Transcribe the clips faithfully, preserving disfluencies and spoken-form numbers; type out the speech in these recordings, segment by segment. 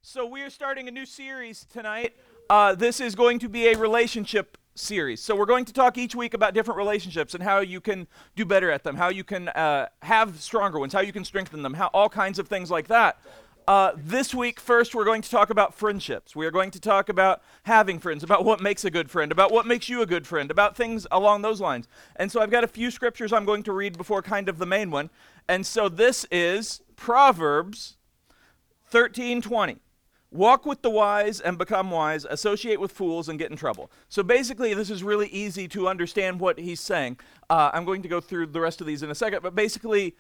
So we are starting a new series tonight. Uh, this is going to be a relationship series. So we're going to talk each week about different relationships and how you can do better at them, how you can uh, have stronger ones, how you can strengthen them, how all kinds of things like that. Uh, this week, first, we're going to talk about friendships. We are going to talk about having friends, about what makes a good friend, about what makes you a good friend, about things along those lines. And so I've got a few scriptures I'm going to read before kind of the main one. And so this is Proverbs thirteen twenty. Walk with the wise and become wise, associate with fools and get in trouble. So basically, this is really easy to understand what he's saying. Uh, I'm going to go through the rest of these in a second, but basically,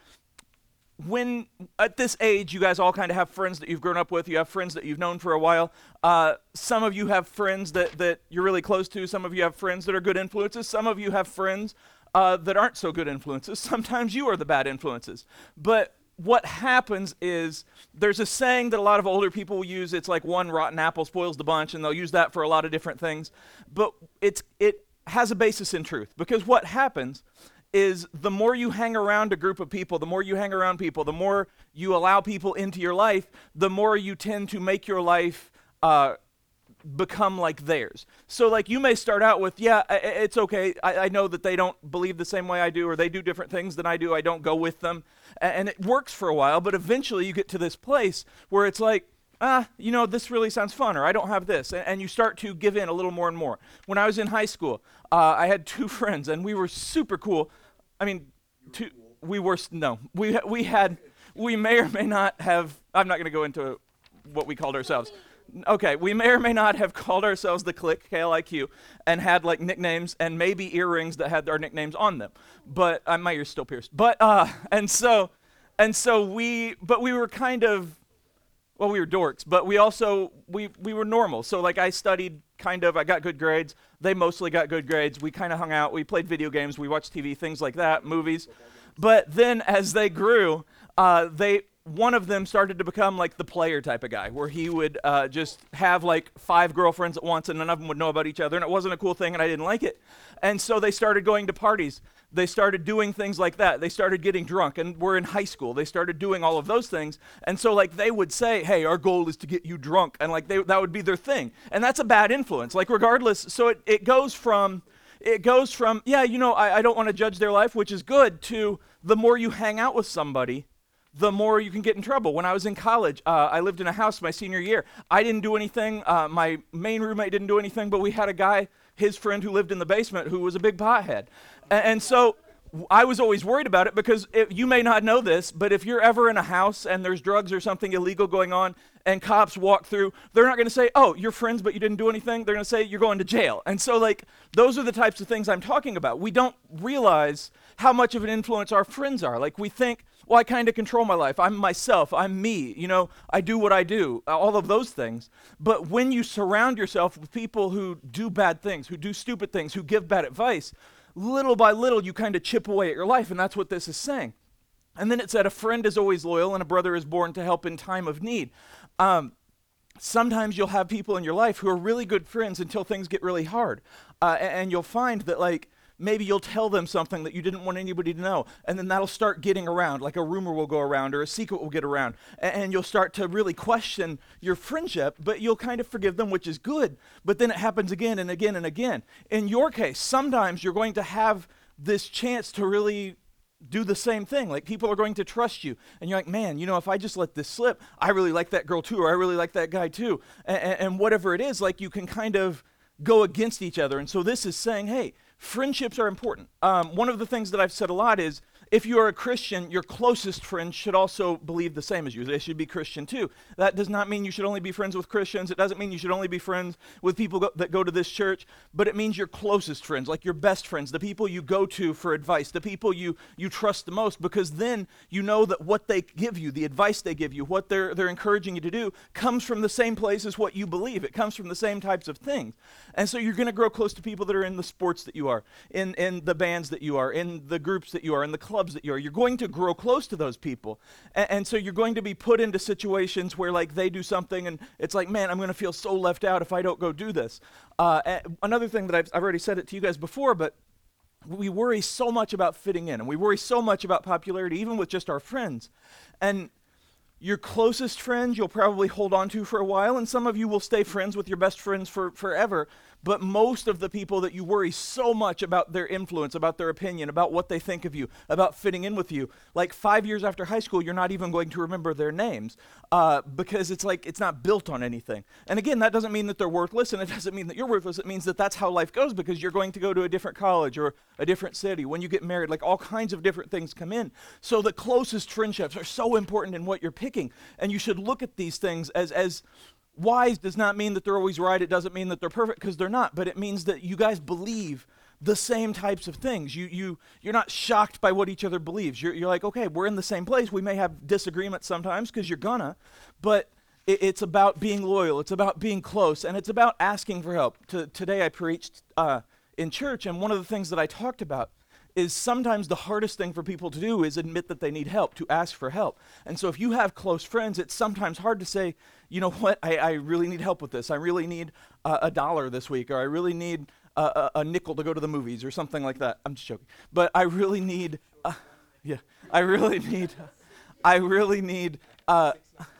when at this age, you guys all kind of have friends that you've grown up with, you have friends that you've known for a while. Uh, some of you have friends that, that you're really close to, some of you have friends that are good influences, some of you have friends uh, that aren't so good influences. Sometimes you are the bad influences. But what happens is there's a saying that a lot of older people will use. It's like one rotten apple spoils the bunch, and they'll use that for a lot of different things. But it's it has a basis in truth, because what happens is the more you hang around a group of people, the more you hang around people, the more you allow people into your life, the more you tend to make your life uh, become like theirs. So like you may start out with, yeah, I, it's okay. I, I know that they don't believe the same way I do, or they do different things than I do. I don't go with them. A- and it works for a while, but eventually you get to this place where it's like, ah, you know, this really sounds fun, or I don't have this. And, and you start to give in a little more and more. When I was in high school, uh, I had two friends, and we were super cool. I mean, two, we were, no, we, we had, we may or may not have, I'm not going to go into what we called ourselves. Okay, we may or may not have called ourselves the Click, K L I Q, and had like nicknames and maybe earrings that had our nicknames on them. But uh, my ear's still pierced. But uh, and so, and so we, but we were kind of, well, we were dorks, but we also we we were normal. So like I studied kind of, I got good grades. They mostly got good grades. We kind of hung out. We played video games. We watched T V, things like that, movies. But then as they grew, uh, they. One of them started to become like the player type of guy, where he would uh, just have like five girlfriends at once, and none of them would know about each other, and it wasn't a cool thing, and I didn't like it. And so they started going to parties. They started doing things like that. They started getting drunk, and we're in high school. They started doing all of those things. And so like they would say, hey, our goal is to get you drunk, and like they, that would be their thing. And that's a bad influence, like regardless. So it, it goes from, it goes from, yeah, you know, I, I don't want to judge their life, which is good, to the more you hang out with somebody, the more you can get in trouble. When I was in college, uh, I lived in a house my senior year. I didn't do anything. Uh, my main roommate didn't do anything, but we had a guy, his friend who lived in the basement, who was a big pothead. A- and so I was always worried about it, because it, you may not know this, but if you're ever in a house and there's drugs or something illegal going on and cops walk through, they're not going to say, oh, you're friends, but you didn't do anything. They're going to say you're going to jail. And so like those are the types of things I'm talking about. We don't realize how much of an influence our friends are. Like we think, well, I kind of control my life. I'm myself. I'm me. You know, I do what I do, all of those things. But when you surround yourself with people who do bad things, who do stupid things, who give bad advice, little by little, you kind of chip away at your life. And that's what this is saying. And then it said, a friend is always loyal and a brother is born to help in time of need. Um, sometimes you'll have people in your life who are really good friends until things get really hard. Uh, and, and you'll find that like, maybe you'll tell them something that you didn't want anybody to know, and then that'll start getting around, like a rumor will go around or a secret will get around, and, and you'll start to really question your friendship, but you'll kind of forgive them, which is good, but then it happens again and again and again. In your case, sometimes you're going to have this chance to really do the same thing. Like people are going to trust you, and you're like, man, you know, if I just let this slip, I really like that girl too, or I really like that guy too, and, and, and whatever it is, like you can kind of go against each other. And so this is saying, hey, friendships are important. Um, one of the things that I've said a lot is, if you are a Christian, your closest friends should also believe the same as you. They should be Christian too. That does not mean you should only be friends with Christians. It doesn't mean you should only be friends with people go- that go to this church, but it means your closest friends, like your best friends, the people you go to for advice, the people you, you trust the most, because then you know that what they give you, the advice they give you, what they're, they're encouraging you to do, comes from the same place as what you believe. It comes from the same types of things. And so you're going to grow close to people that are in the sports that you are, in, in the bands that you are, in the groups that you are, in the clubs that you are. You're going to grow close to those people. And, and so you're going to be put into situations where like they do something and it's like, man, I'm going to feel so left out if I don't go do this. Uh, another thing that I've, I've already said it to you guys before, but we worry so much about fitting in, and we worry so much about popularity, even with just our friends. And Your closest friends you'll probably hold on to for a while, and some of you will stay friends with your best friends for forever. But most of the people that you worry so much about their influence, about their opinion, about what they think of you, about fitting in with you, like five years after high school, you're not even going to remember their names uh, because it's like it's not built on anything. And again, that doesn't mean that they're worthless, and it doesn't mean that you're worthless. It means that that's how life goes because you're going to go to a different college or a different city. When you get married, like all kinds of different things come in. So the closest friendships are so important in what you're picking, and you should look at these things as as wise does not mean that they're always right. It doesn't mean that they're perfect because they're not, but it means that you guys believe the same types of things. You, you, you're not shocked by what each other believes. You're, you're like, okay, we're in the same place. We may have disagreements sometimes because you're gonna, but it, it's about being loyal. It's about being close, and it's about asking for help. To, today I preached uh, in church, and one of the things that I talked about is sometimes the hardest thing for people to do is admit that they need help, to ask for help. And so if you have close friends, it's sometimes hard to say, you know what, I, I really need help with this. I really need uh, a dollar this week, or I really need a, a, a nickel to go to the movies, or something like that. I'm just joking. But I really need, uh, yeah, I really need, I really need, uh,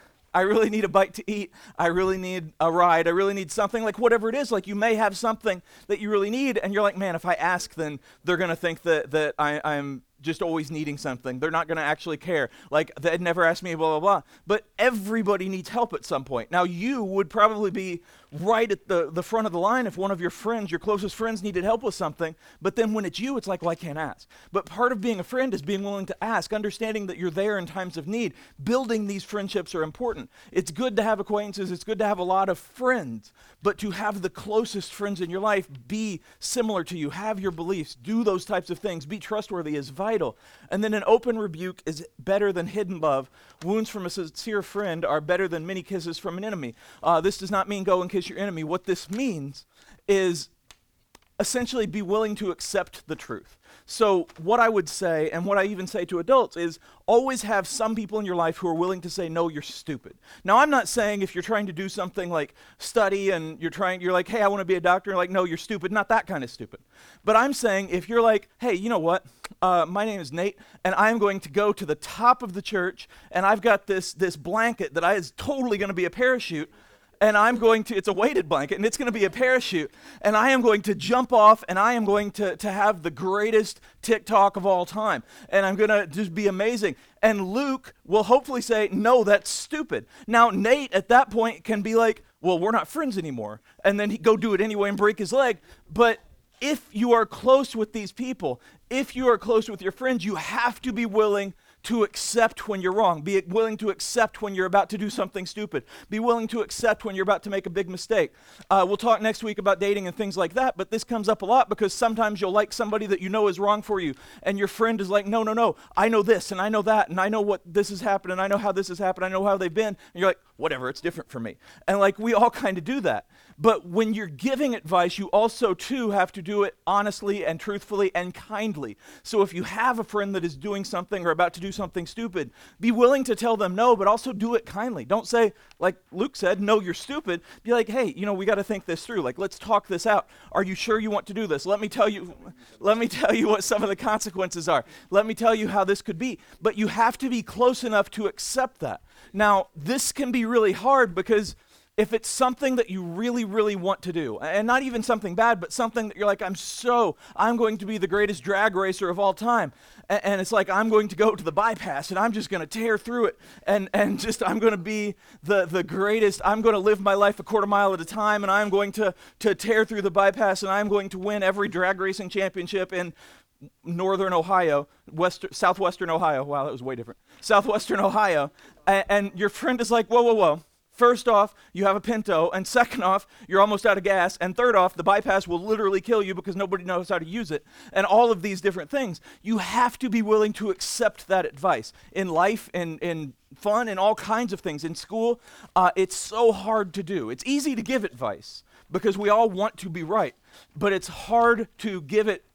I really need a bite to eat. I really need a ride. I really need something, like whatever it is. Like you may have something that you really need, and you're like, man, if I ask, then they're going to think that, that I, I'm just always needing something. They're not going to actually care. Like, they'd never ask me, blah, blah, blah. But everybody needs help at some point. Now, you would probably be right at the, the front of the line if one of your friends, your closest friends, needed help with something. But then when it's you, it's like, well, I can't ask. But part of being a friend is being willing to ask, understanding that you're there in times of need. Building these friendships are important. It's good to have acquaintances. It's good to have a lot of friends. But to have the closest friends in your life be similar to you, have your beliefs, do those types of things, be trustworthy is vital. And then an open rebuke is better than hidden love. Wounds from a sincere friend are better than many kisses from an enemy. Uh, this does not mean go and kiss your enemy. What this means is essentially be willing to accept the truth. So what I would say, and what I even say to adults, is always have some people in your life who are willing to say, no, you're stupid. Now, I'm not saying if you're trying to do something like study and you're trying, you're like, hey, I want to be a doctor, and you're like, no, you're stupid. Not that kind of stupid. But I'm saying if you're like, hey, you know what? Uh, my name is Nate, and I'm going to go to the top of the church, and I've got this, this blanket that I is totally going to be a parachute, and I'm going to, it's a weighted blanket, and it's going to be a parachute, and I am going to jump off, and I am going to, to have the greatest TikTok of all time, and I'm going to just be amazing. And Luke will hopefully say, no, that's stupid. Now, Nate at that point can be like, well, we're not friends anymore, and then he go do it anyway and break his leg. But if you are close with these people, if you are close with your friends, you have to be willing to accept when you're wrong. Be willing to accept when you're about to do something stupid. Be willing to accept when you're about to make a big mistake. Uh, we'll talk next week about dating and things like that, but this comes up a lot because sometimes you'll like somebody that you know is wrong for you, and your friend is like, no, no, no, I know this, and I know that, and I know what this has happened, and I know how this has happened, I know how they've been, and you're like, whatever, it's different for me. And like, we all kind of do that. But when you're giving advice, you also, too, have to do it honestly and truthfully and kindly. So if you have a friend that is doing something or about to do something stupid, be willing to tell them no, but also do it kindly. Don't say, like Luke said, no, you're stupid. Be like, hey, you know, we got to think this through. Like, let's talk this out. Are you sure you want to do this? Let me tell you, let me tell you what some of the consequences are. Let me tell you how this could be. But you have to be close enough to accept that. Now, this can be really hard because if it's something that you really, really want to do, and not even something bad, but something that you're like, I'm so, I'm going to be the greatest drag racer of all time. And, and it's like, I'm going to go to the bypass and I'm just going to tear through it. And, and just, I'm going to be the, the greatest. I'm going to live my life a quarter mile at a time, and I'm going to, to tear through the bypass, and I'm going to win every drag racing championship in Northern Ohio, West, Southwestern Ohio. Wow, that was way different. Southwestern Ohio. And, and your friend is like, whoa, whoa, whoa. First off, you have a Pinto, and second off, you're almost out of gas, and third off, the bypass will literally kill you because nobody knows how to use it, and all of these different things. You have to be willing to accept that advice. In life, in, in fun, in all kinds of things. In school, uh, it's so hard to do. It's easy to give advice because we all want to be right, but it's hard to give it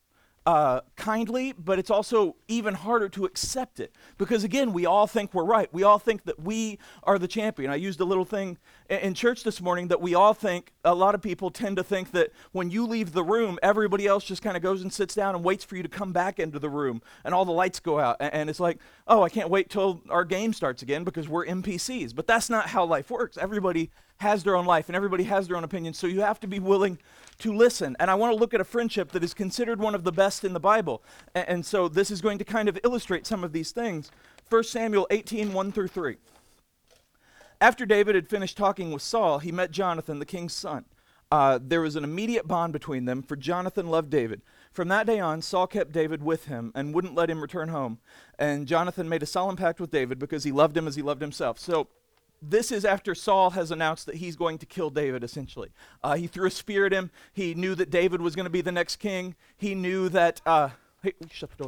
uh, kindly, but it's also even harder to accept it. Because again, we all think we're right. We all think that we are the champion. I used a little thing in, in church this morning that we all think, a lot of people tend to think that when you leave the room, everybody else just kind of goes and sits down and waits for you to come back into the room, and all the lights go out. And, and it's like, oh, I can't wait till our game starts again because we're N P Cs. But that's not how life works. Everybody has their own life, and everybody has their own opinion, so you have to be willing to listen. And I want to look at a friendship that is considered one of the best in the Bible. And, and so this is going to kind of illustrate some of these things. First Samuel eighteen, one through three. After David had finished talking with Saul, he met Jonathan, the king's son. Uh, there was an immediate bond between them, for Jonathan loved David. From that day on, Saul kept David with him and wouldn't let him return home. And Jonathan made a solemn pact with David because he loved him as he loved himself. So this is after Saul has announced that he's going to kill David, essentially. Uh, he threw a spear at him. He knew that David was going to be the next king. He knew that, uh, hey, shut the door.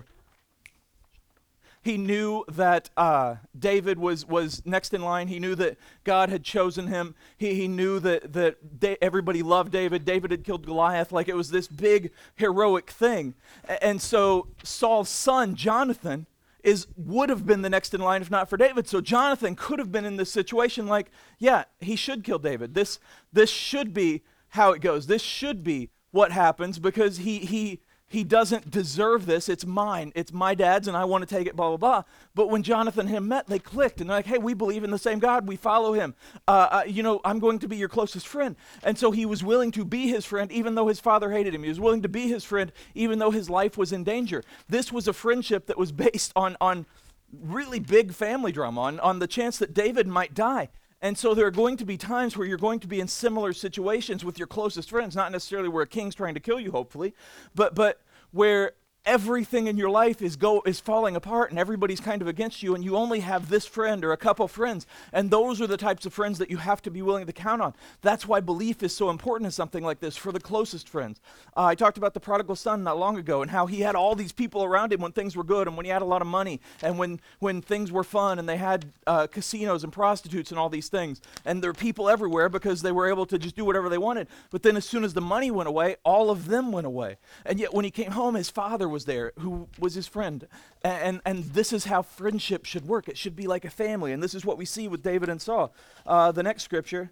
He knew that uh, David was, was next in line. He knew that God had chosen him. He, he knew that, that da- everybody loved David. David had killed Goliath. Like it was this big, heroic thing. A- and so Saul's son, Jonathan, is would have been the next in line if not for David. So Jonathan could have been in this situation like, yeah, he should kill David. This this should be how it goes. This should be what happens because he he he doesn't deserve this. It's mine. It's my dad's and I want to take it, blah, blah, blah. But when Jonathan and him met, they clicked and they're like, hey, we believe in the same God. We follow him. Uh, uh, you know, I'm going to be your closest friend. And so he was willing to be his friend even though his father hated him. He was willing to be his friend even though his life was in danger. This was a friendship that was based on, on really big family drama, on, on the chance that David might die. And so there are going to be times where you're going to be in similar situations with your closest friends, not necessarily where a king's trying to kill you, hopefully, but but where everything in your life is go is falling apart and everybody's kind of against you and you only have this friend or a couple friends. And those are the types of friends that you have to be willing to count on. That's why belief is so important in something like this for the closest friends. Uh, I talked about the prodigal son not long ago and how he had all these people around him when things were good and when he had a lot of money and when, when things were fun and they had uh, casinos and prostitutes and all these things. And there were people everywhere because they were able to just do whatever they wanted. But then as soon as the money went away, all of them went away. And yet when he came home, his father was there, who was his friend. And, and this is how friendship should work. It should be like a family. And this is what we see with David and Saul. Uh, the next scripture,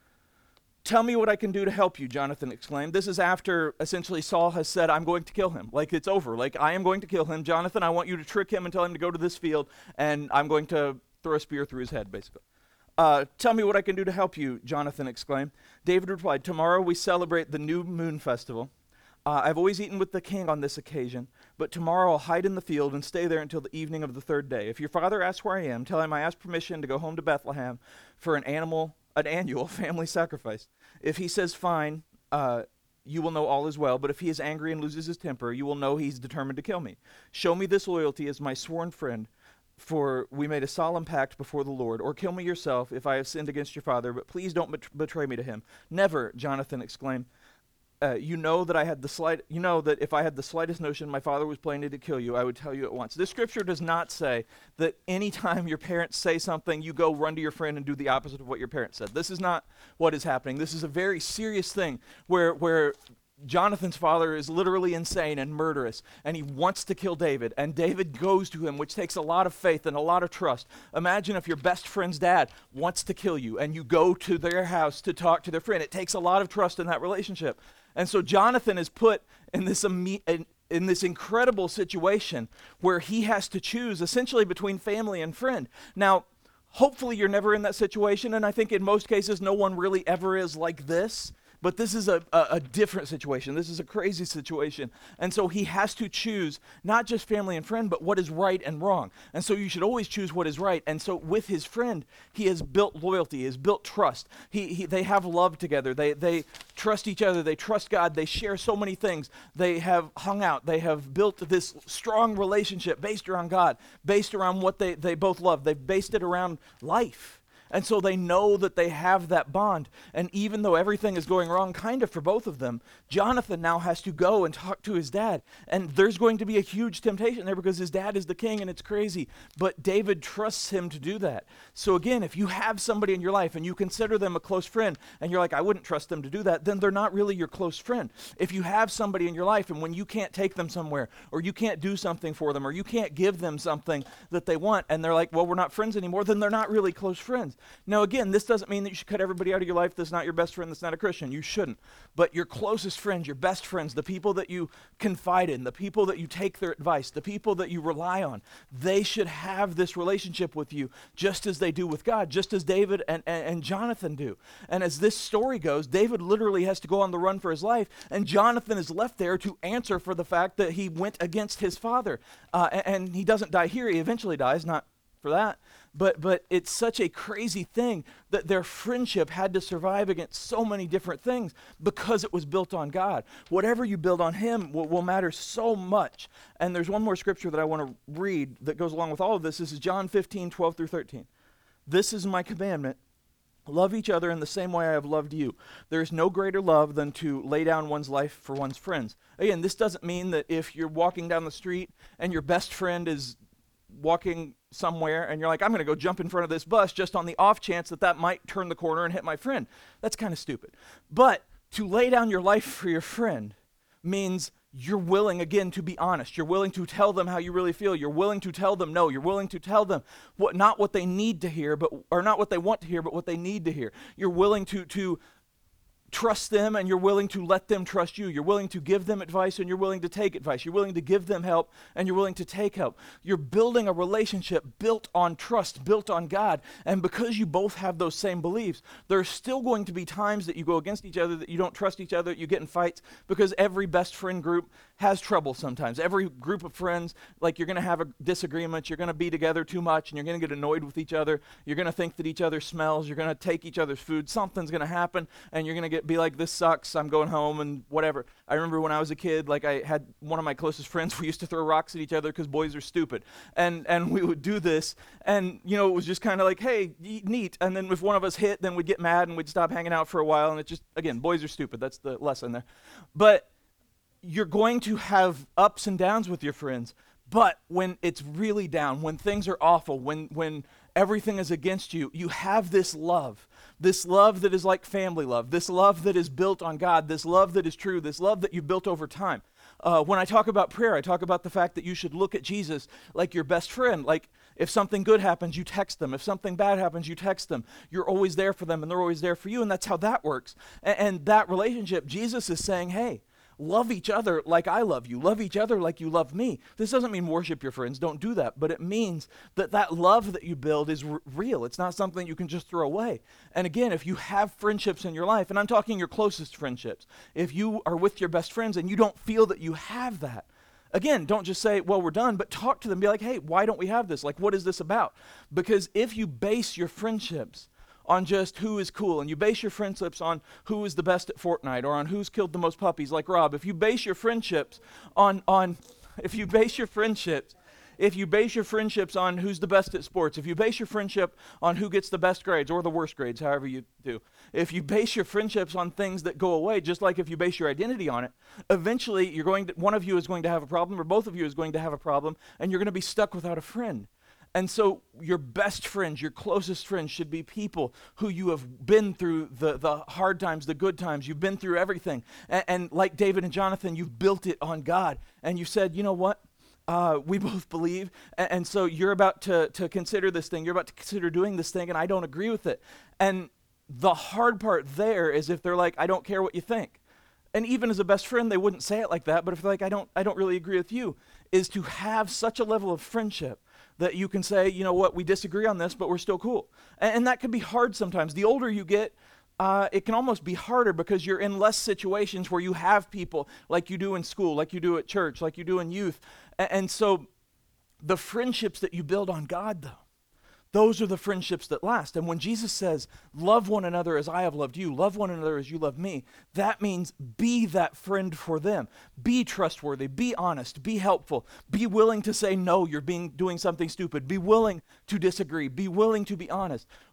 tell me what I can do to help you, Jonathan exclaimed. This is after essentially Saul has said, I'm going to kill him. Like it's over. Like I am going to kill him. Jonathan, I want you to trick him and tell him to go to this field and I'm going to throw a spear through his head, basically. Uh, tell me what I can do to help you, Jonathan exclaimed. David replied, tomorrow we celebrate the new moon festival. Uh, I've always eaten with the king on this occasion, but tomorrow I'll hide in the field and stay there until the evening of the third day. If your father asks where I am, tell him I asked permission to go home to Bethlehem for an animal, an annual family sacrifice. If he says fine, uh, you will know all is well, but if he is angry and loses his temper, you will know he's determined to kill me. Show me this loyalty as my sworn friend, for we made a solemn pact before the Lord, or kill me yourself if I have sinned against your father, but please don't bet- betray me to him. Never, Jonathan exclaimed. Uh, you know that I had the slight. You know that if I had the slightest notion my father was planning to kill you, I would tell you at once. This scripture does not say that anytime your parents say something, you go run to your friend and do the opposite of what your parents said. This is not what is happening. This is a very serious thing where where Jonathan's father is literally insane and murderous, and he wants to kill David, and David goes to him, which takes a lot of faith and a lot of trust. Imagine if your best friend's dad wants to kill you, and you go to their house to talk to their friend. It takes a lot of trust in that relationship. And so Jonathan is put in this imme- in, in this incredible situation where he has to choose essentially between family and friend. Now, hopefully you're never in that situation, and I think in most cases no one really ever is like this. But this is a, a, a different situation. This is a crazy situation. And so he has to choose not just family and friend, but what is right and wrong. And so you should always choose what is right. And so with his friend, he has built loyalty, he has built trust. He, he They have love together. They, they trust each other. They trust God. They share so many things. They have hung out. They have built this strong relationship based around God, based around what they, they both love. They've based it around life. And so they know that they have that bond. And even though everything is going wrong kind of for both of them, Jonathan now has to go and talk to his dad. And there's going to be a huge temptation there because his dad is the king and it's crazy. But David trusts him to do that. So again, if you have somebody in your life and you consider them a close friend and you're like, I wouldn't trust them to do that, then they're not really your close friend. If you have somebody in your life and when you can't take them somewhere or you can't do something for them or you can't give them something that they want and they're like, well, we're not friends anymore, then they're not really close friends. Now, again, this doesn't mean that you should cut everybody out of your life that's not your best friend, that's not a Christian. You shouldn't. But your closest friends, your best friends, the people that you confide in, the people that you take their advice, the people that you rely on, they should have this relationship with you just as they do with God, just as David and, and, and Jonathan do. And as this story goes, David literally has to go on the run for his life, and Jonathan is left there to answer for the fact that he went against his father. Uh, and, and he doesn't die here. He eventually dies, not for that. But but it's such a crazy thing that their friendship had to survive against so many different things because it was built on God. Whatever you build on him will, will matter so much. And there's one more scripture that I want to read that goes along with all of this. This is John fifteen, twelve through thirteen. This is my commandment. Love each other in the same way I have loved you. There is no greater love than to lay down one's life for one's friends. Again, this doesn't mean that if you're walking down the street and your best friend is walking somewhere and you're like, I'm going to go jump in front of this bus just on the off chance that that might turn the corner and hit my friend. That's kind of stupid. But to lay down your life for your friend means you're willing, again, to be honest. You're willing to tell them how you really feel. You're willing to tell them no. You're willing to tell them what not what they need to hear, but or not what they want to hear, but what they need to hear. You're willing to to trust them, and you're willing to let them trust you. You're willing to give them advice, and you're willing to take advice. You're willing to give them help, and you're willing to take help. You're building a relationship built on trust, built on God. And because you both have those same beliefs, there's still going to be times that you go against each other, that you don't trust each other, you get in fights, because every best friend group has trouble sometimes. Every group of friends, like you're going to have a disagreement, you're going to be together too much, and you're going to get annoyed with each other. You're going to think that each other smells. You're going to take each other's food. Something's going to happen, and you're going to get be like, this sucks, I'm going home, and whatever. I remember when I was a kid, like I had one of my closest friends, we used to throw rocks at each other because boys are stupid. And and we would do this, and you know, it was just kind of like, hey, neat. And then if one of us hit, then we'd get mad and we'd stop hanging out for a while, and it just, again, boys are stupid. That's the lesson there. But you're going to have ups and downs with your friends, but when it's really down, when things are awful, when when everything is against you, you have this love, this love that is like family love, this love that is built on God, this love that is true, this love that you've built over time. Uh, when I talk about prayer, I talk about the fact that you should look at Jesus like your best friend. Like if something good happens, you text them. If something bad happens, you text them. You're always there for them, and they're always there for you, and that's how that works. And, and that relationship, Jesus is saying, hey, love each other like I love you. Love each other like you love me. This doesn't mean worship your friends. Don't do that. But it means that that love that you build is r- real. It's not something you can just throw away. And again, if you have friendships in your life, and I'm talking your closest friendships, if you are with your best friends and you don't feel that you have that, again, don't just say, well, we're done, but talk to them. Be like, hey, why don't we have this? Like, what is this about? Because if you base your friendships on just who is cool, and you base your friendships on who is the best at Fortnite or on who's killed the most puppies like Rob, if you base your friendships on on if you base your friendships if you base your friendships on who's the best at sports, if you base your friendship on who gets the best grades or the worst grades, however you do, if you base your friendships on things that go away, just like if you base your identity on it, eventually you're going to, one of you is going to have a problem, or both of you is going to have a problem, and you're going to be stuck without a friend. And so your best friends, your closest friends should be people who you have been through the, the hard times, the good times. You've been through everything. And, and like David and Jonathan, you've built it on God. And you said, you know what? Uh, we both believe. And, and so you're about to, to consider this thing. You're about to consider doing this thing, and I don't agree with it. And the hard part there is if they're like, I don't care what you think. And even as a best friend, they wouldn't say it like that. But if they're like, I don't, I don't really agree with you, is to have such a level of friendship that you can say, you know what, we disagree on this, but we're still cool. And, and that can be hard sometimes. The older you get, uh, it can almost be harder because you're in less situations where you have people like you do in school, like you do at church, like you do in youth. And, and so the friendships that you build on God, though, those are the friendships that last. And when Jesus says, love one another as I have loved you, love one another as you love me, that means be that friend for them. Be trustworthy, be honest, be helpful, be willing to say, no, you're being doing something stupid. Be willing to disagree, be willing to be honest.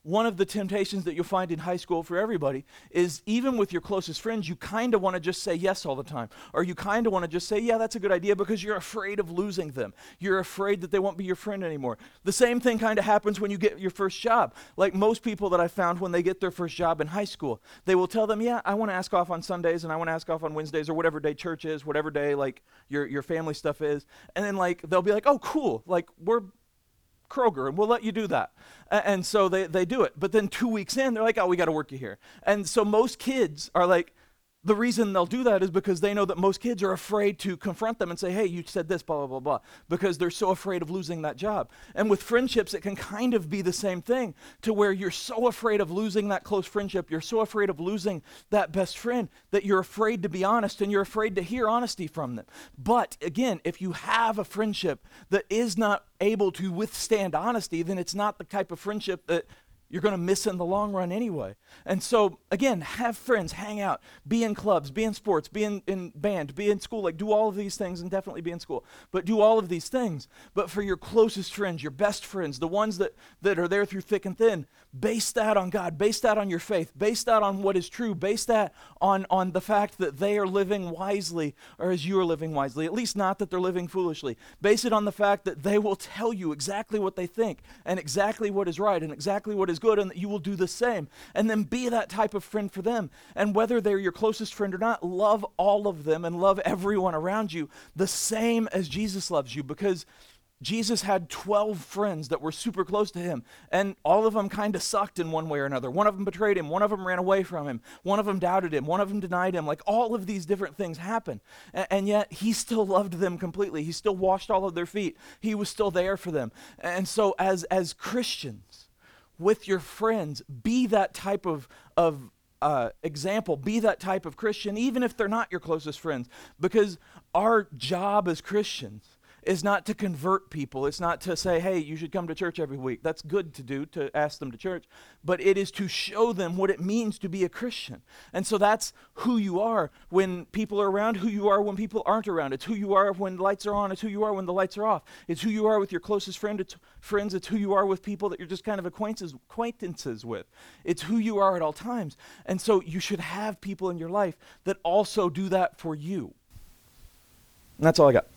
one of the temptations that you'll find in high school for everybody is even with your closest friends, you kind of want to just say yes all the time. Or you kind of want to just say, yeah, that's a good idea because you're afraid of losing them. You're afraid that they won't be your friend anymore. The same thing kind of happens when you get your first job. Like most people that I found when they get their first job in high school, they will tell them, yeah, I want to ask off on Sundays and I want to ask off on Wednesdays or whatever day church is, whatever day like your, your family stuff is. And then like they'll be like, oh, cool, like we're Kroger, and we'll let you do that. A- and so they, they do it. But then two weeks in, they're like, oh, we got to work you here. And so most kids are like, the reason they'll do that is because they know that most kids are afraid to confront them and say, hey, you said this, blah, blah, blah, blah, because they're so afraid of losing that job. And with friendships, it can kind of be the same thing, to where you're so afraid of losing that close friendship, you're so afraid of losing that best friend that you're afraid to be honest and you're afraid to hear honesty from them. But again, if you have a friendship that is not able to withstand honesty, then it's not the type of friendship that you're going to miss in the long run anyway. And so, again, have friends, hang out, be in clubs, be in sports, be in, in band, be in school, like do all of these things, and definitely be in school, but do all of these things. But for your closest friends, your best friends, the ones that, that are there through thick and thin, base that on God, base that on your faith, base that on what is true, base that on, on the fact that they are living wisely, or as you are living wisely, at least not that they're living foolishly. Base it on the fact that they will tell you exactly what they think, and exactly what is right, and exactly what is good, and that you will do the same. And then be that type of friend for them. And whether they're your closest friend or not, love all of them and love everyone around you the same as Jesus loves you, because Jesus had twelve friends that were super close to him, and all of them kind of sucked in one way or another. One of them betrayed him, one of them ran away from him, one of them doubted him, one of them denied him. Like all of these different things happen, a- and yet he still loved them completely. He still washed all of their feet. He was still there for them. And so as as Christians, with your friends, be that type of of uh, example, be that type of Christian, even if they're not your closest friends, because our job as Christians is not to convert people. It's not to say, hey, you should come to church every week. That's good to do, to ask them to church. But it is to show them what it means to be a Christian. And so that's who you are when people are around, who you are when people aren't around. It's who you are when the lights are on. It's who you are when the lights are off. It's who you are with your closest friend. It's friends. It's who you are with people that you're just kind of acquaintances, acquaintances with. It's who you are at all times. And so you should have people in your life that also do that for you. And that's all I got.